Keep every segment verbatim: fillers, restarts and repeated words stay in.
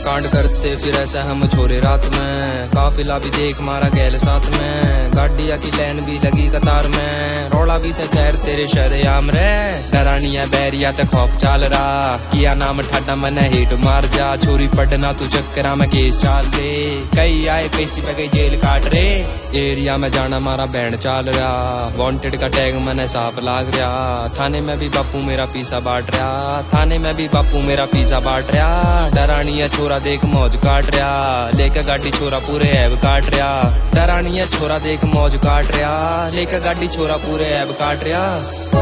कांड करते फिर ऐसा हम छोरे रात में, काफिला भी देख मारा गैल साथ में, गाड़िया की लैन भी लगी कतार में, रोला भी से सैर तेरे शरेआम रे, डरानिया बैरिया ते खौफ चाल रहा, किया नाम ठाडा मने हिट मार जा, छोरी पढ़ना तू चक्करा में केस चाल दे, कई आए कैसी पे गई जेल काट रे, एरिया में जाना मारा बैंड चाल रहा, वांटेड का टैग मने साफ लाग रहा, थाने में भी बापू मेरा पीसा बांट रहा, थाने में भी बापू मेरा पीसा बांट रहा, डरानिया छोरा देख मौज काट रहा, लेके गाड़ी छोरा पूरे ऐब काट रहा, डरानिया छोरा देख मौज काट रहा, लेके गाड़ी छोरा पूरे ऐब काट रहा।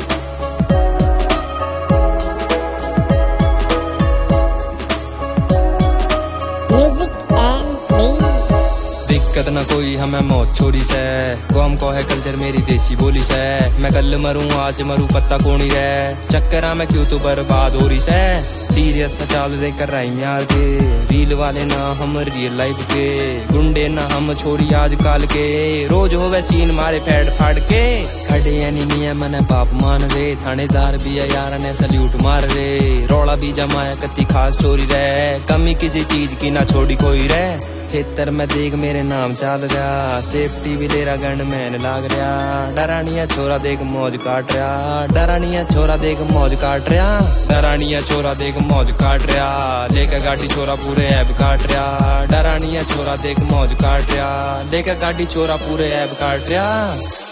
दिक्कत न कोई हमें मौत छोरी से, कौम को है कल्चर मेरी देसी बोली से, मैं कल मरूं आज मरूं पत्ता कोनी रे, चक्करा में क्यों तो बर्बाद हो रही से, सीरियस चाल दे कर राइम यार के, रील वाले ना हम रियल लाइफ के, गुंडे ना हम छोरी आजकल के, रोज होवे सीन मारे फैड फाड़ के, खड़े एनिमी मने बाप मान रे, थानेदार भी है यार ने सल्यूट मार रे, रोला भी जमाया कत्ती खास चोरी रे, कमी किसी चीज की ना छोड़ी कोई रे, खेतर में देख मेरे नाम चाल रहा, सेफ्टी भी ले रहा गन मैन लाग रहा, डरानिया छोरा देख मौज काट रहा, डरानिया छोरा देख मौज काट रहा, डरानिया छोरा देख मौज काट रहा, लेकर गाड़ी छोरा पूरे ऐब काट रहा, डरानिया छोरा देख मौज काट रहा, लेकर गाड़ी छोरा पूरे ऐब काट रहा।